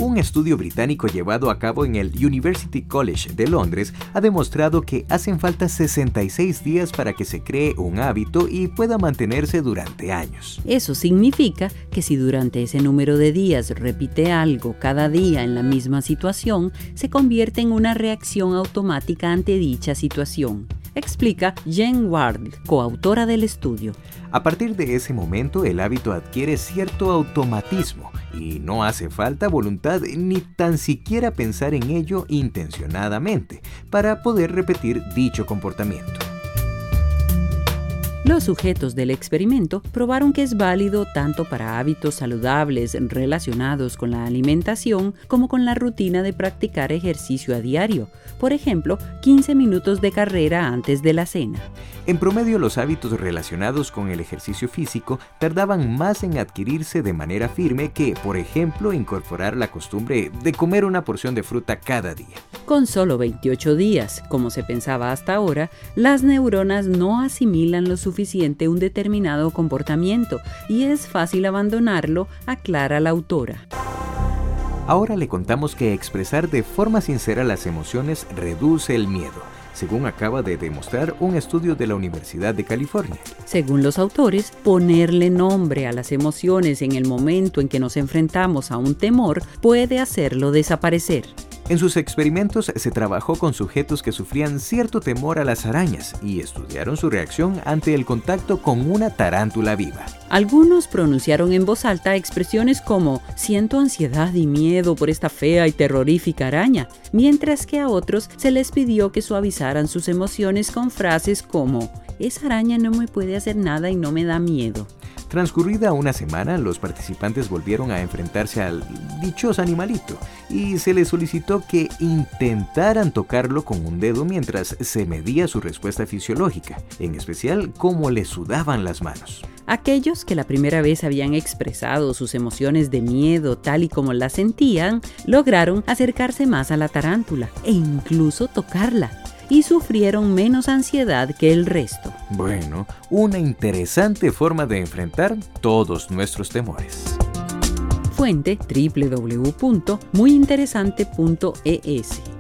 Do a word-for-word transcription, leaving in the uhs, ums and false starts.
Un estudio británico llevado a cabo en el University College de Londres ha demostrado que hacen falta sesenta y seis días para que se cree un hábito y pueda mantenerse durante años. Eso significa que si durante ese número de días repite algo cada día en la misma situación, se convierte en una reacción automática ante dicha situación, explica Jen Ward, coautora del estudio. A partir de ese momento, el hábito adquiere cierto automatismo y no hace falta voluntad ni tan siquiera pensar en ello intencionadamente para poder repetir dicho comportamiento. Los sujetos del experimento probaron que es válido tanto para hábitos saludables relacionados con la alimentación como con la rutina de practicar ejercicio a diario, por ejemplo, quince minutos de carrera antes de la cena. En promedio, los hábitos relacionados con el ejercicio físico tardaban más en adquirirse de manera firme que, por ejemplo, incorporar la costumbre de comer una porción de fruta cada día. Con solo veintiocho días, como se pensaba hasta ahora, las neuronas no asimilan lo suficiente un determinado comportamiento y es fácil abandonarlo, aclara la autora. Ahora le contamos que expresar de forma sincera las emociones reduce el miedo, según acaba de demostrar un estudio de la Universidad de California. Según los autores, ponerle nombre a las emociones en el momento en que nos enfrentamos a un temor puede hacerlo desaparecer. En sus experimentos se trabajó con sujetos que sufrían cierto temor a las arañas y estudiaron su reacción ante el contacto con una tarántula viva. Algunos pronunciaron en voz alta expresiones como «siento ansiedad y miedo por esta fea y terrorífica araña», mientras que a otros se les pidió que suavizaran sus emociones con frases como «esa araña no me puede hacer nada y no me da miedo». Transcurrida una semana, los participantes volvieron a enfrentarse al dichoso animalito y se les solicitó que intentaran tocarlo con un dedo mientras se medía su respuesta fisiológica, en especial cómo le sudaban las manos. Aquellos que la primera vez habían expresado sus emociones de miedo tal y como las sentían, lograron acercarse más a la tarántula e incluso tocarla, y sufrieron menos ansiedad que el resto. Bueno, una interesante forma de enfrentar todos nuestros temores. Fuente doble u doble u doble u punto muy interesante punto e ese